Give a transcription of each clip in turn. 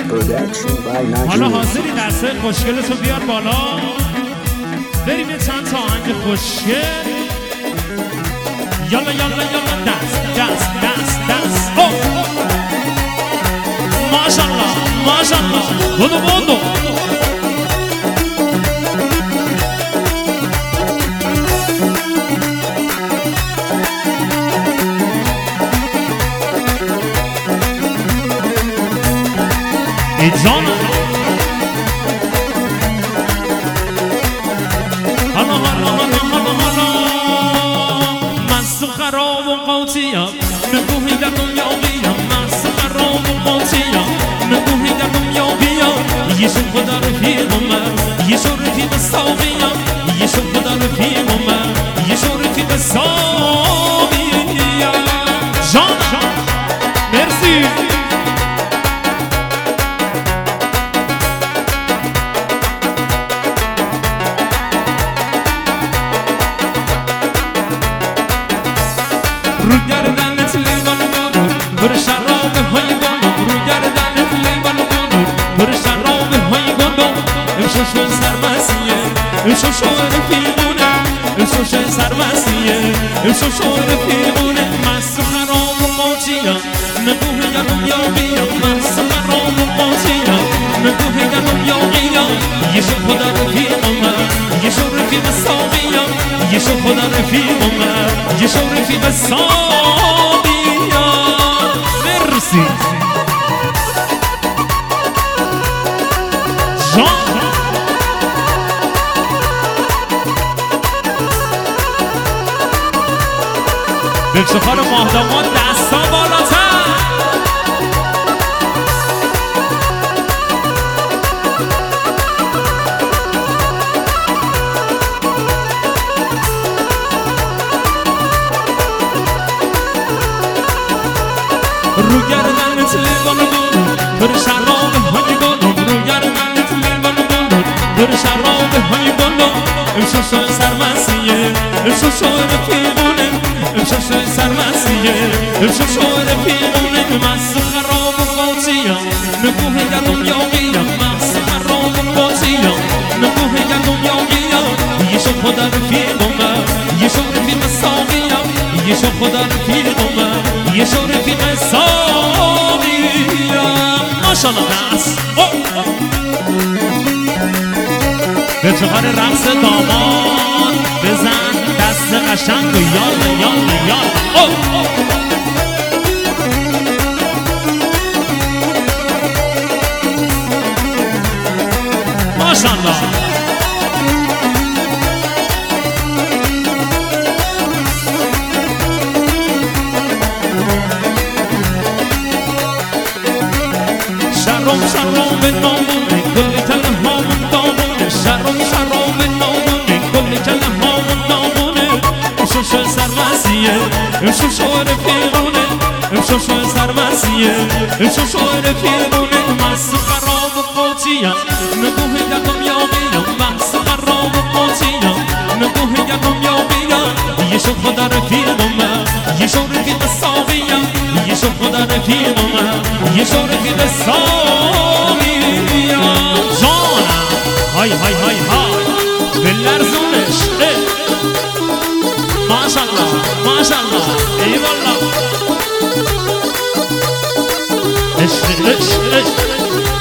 Production by حالا Najee. حاضری دسته خوشگلتو بیار بالا بریم یه چند تا آهنگ خوشگل یالا یالا یالا دست دست دست دست ماشالله ماشالله بودو بودو ای جانا حالا حالا حالا حالا حالا مست و خراب و قاطیم نگوهی در دنیا بیم مست و خراب و قاطیم نگوهی در دنیا بیم یشون خدا رفیق من یشون رفیق ساقیم یشون خدا رفیق من یشون رفیق ساقیم جانا مرسی رو گردنت لیوان بانو پر شراب های بانو رو گردنت لیوان بانو پر شراب های بانو امشو شو سرمسیه امشو شو رفیقونه امشو شو سرمسیه امشو شو رفیقونه مست و خراب و قاطیم نگوه گرم یا بیم مست و خراب و قاطیم نگوه گرم یا بیم یشو خدا رفیق من یشو رفیق ساقیم یشو خدا رفیق من یشو رفیق ساقیم مرسی جان به افتخار ماهداماد دستا بالاتر رو گردنت لیوان بانو پر شراب های بانو رو گردنت لیوان بانو پر شراب های بانو امشو شو سرمسیه امشو شو رفیقونه امشو شو سرمسیه امشو شو رفیقونه مست و خراب و قاطیم نگوه گردم یا گیم مست و خراب و قاطیم نگوه گردم یا گیم یشو خدا رفیق من یشو رفیق ساقیم یشو خدا رفیق من یشو رفیق ساقیم ماشالله دست به چقدر رقص دامان بزن دست قشنگ و یالا یالا یالا ماشالله شرم شرم نامونه کل کلمه هامون دامونه شرم شرم نامونه کل کلمه هامون دامونه امشو شو سرمسیه امشو شو رفیقونه امشو شو سرمسیه امشو شو رفیقونه مست و خراب و قاطیم نگوه گردم یا بیم مست و خراب و قاطیم نگوه گردم یا بیم یشو خدا رفیق من یشو رفیق ساقیم یشو خدا رفیق من یشو رفیق ساقیم جانم های های های های بلرزونش ماشالله ماشالله ای والله عشق عشق عشق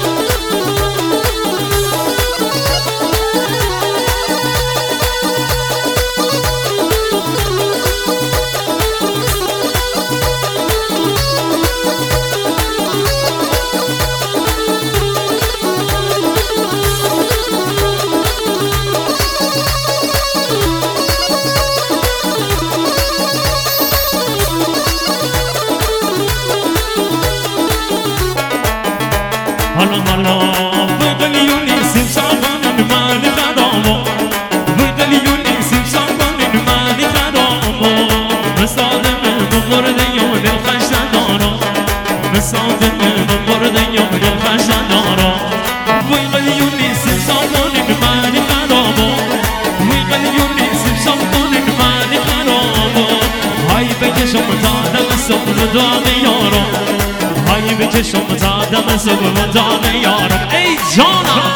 حالا حالا بقلیونی سیم ساقانن مالی خرامو بقلیونی سیم ساقانن مالی خرامو مسادم بمرده یا دل خشن دارا مسادم بمرده یا دل خشن دارا بقلیونی سیم ساقانن مالی خرامو بقلیونی سیم ساقانن مالی خرامو های بکشم تا دل صبر داغی یارا های بکشم تا دم صبح دانه یارم ای جانم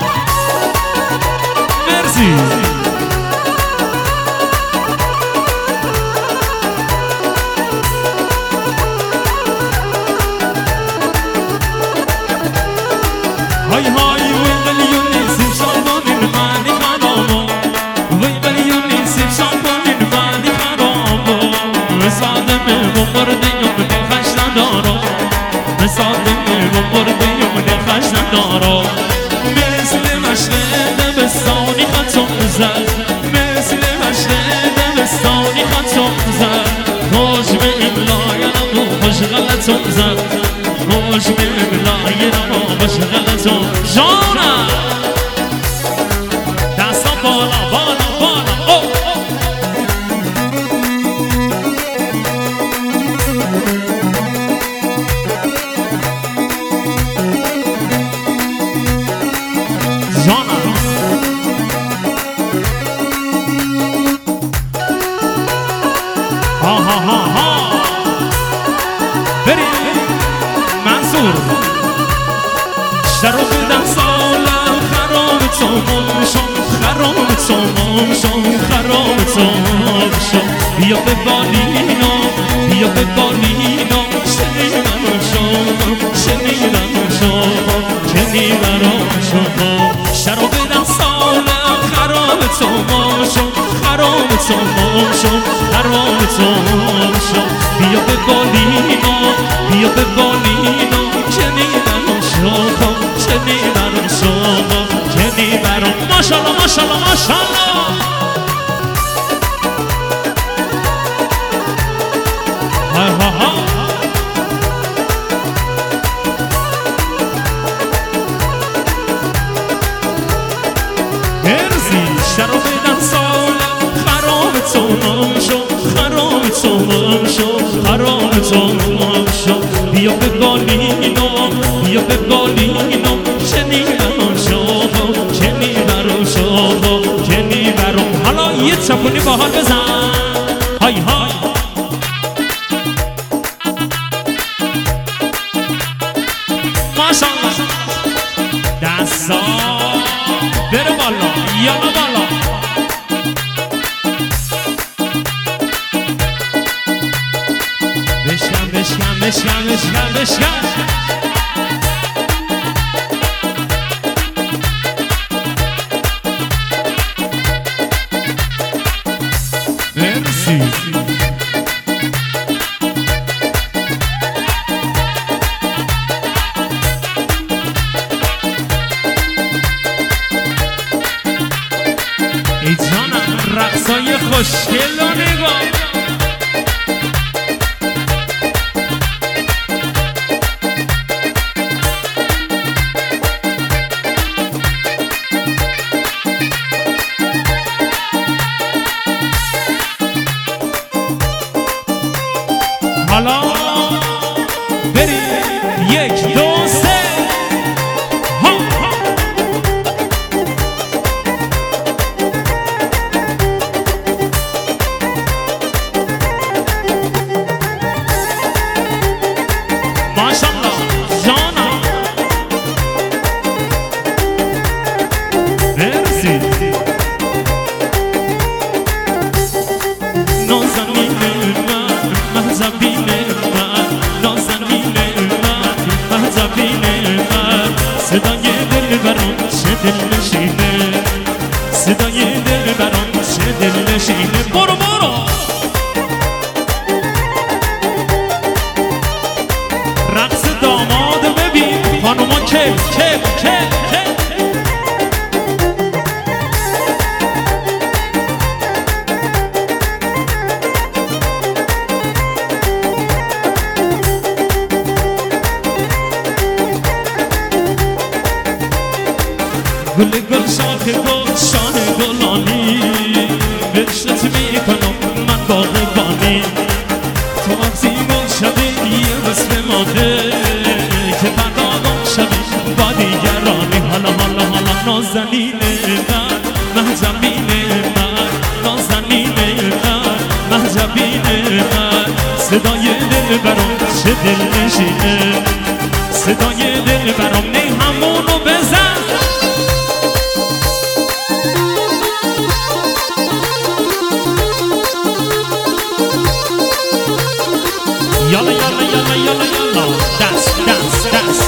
مرسی های های وی قلیونی سیب شالبانین منی خرامو وی قلیونی سیب شالبانین منی خرامو سادمه بمردیم دلخش ندارم سادمه بمردیم دلخش ندارم مثل مشق دبستانی خطم زد مثل مشق دبستانی خطم زد خوش به املایم و خوش غلطم زد خوش به املایم و خوش غلطم جانم دستا بالا بالا بالا او جانم ها ها ها ها بریم منصور شروع بدم سالم خراب تمام شم خراب تمام شم خراب تمام شم بیا به بالینو بیا به بالینو شنیدم شم شنیدم شم شنیدم شم شروع بدم سالم خراب تمام شم خراب تمام شم خراب تمام شم بیا به بالینو بیا به بالینو شنیدم شم شنیدم شم شنیدم ماشاءالله ماشاءالله ماشاءالله ها ها ها مرسی شروع بدم سالم خراب تمام شد خراب تمام شد خراب تمام شد بیا به بالینو بیا به بالینو شنیدم شد شنیدم شد شنیدم حالا یه چپونی باحال بزن های های ماشاءالله دستا بره بالا یالا بالا بشکن بشکن بشکن بشکن بشکن مرسی ای جانم رقصای خوشگل و نگاه حالا بریم یک دو سه ها ها ماشاءالله جانم مرسی نازنین من مهزبین من نازنین من مهزبین من صدای دل برام چه دل نشینه صدای دل برام چه دل نشینه برو برو رقص داماد ببین خانوما کف کف کف کف گل گل شاخ گل شانه گلانی بشت میکنم من باغبانی تو وقتی گل شده یه وصف ماده که پرداغم شده با دیگرانی حالا حالا حالا نازنین من مهجبین من نازنین من مهجبین من صدای دل برام چه دل نشینه صدای دل برام نی همونو بزن یالا یالا یالا یالا یالا دست دست دست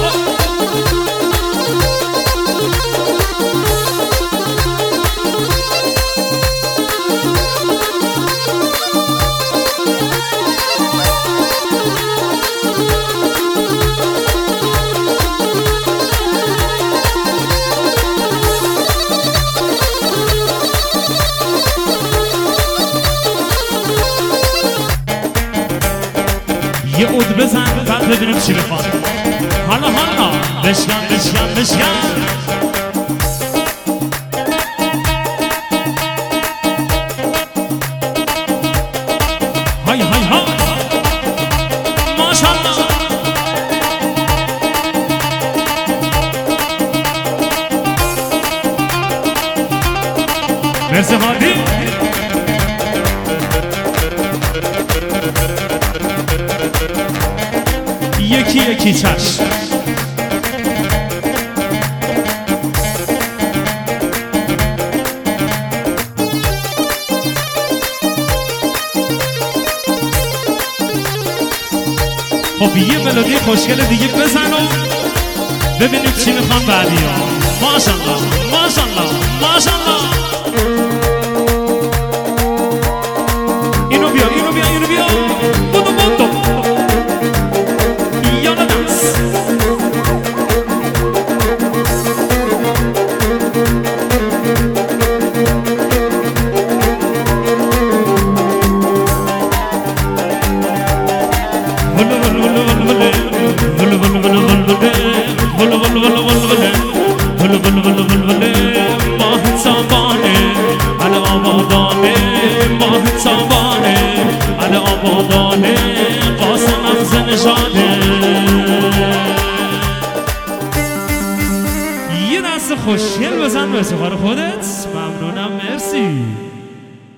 یه عود بزن بعد ببینیم چی بخواد حالا حالا بشکن بشکن بشکن های های های ماشالله مرسی هادی یکی یکی چشم خب یه ملودی خوشگل دیگه بزن و ببینیم چی میخوان بعدی ها ماشالله ماشالله ماشالله اینو بیا اینو بیا اینو بیا بودو بودو یه دست خوشگل بزن به افتخار خودت ممنونم مرسی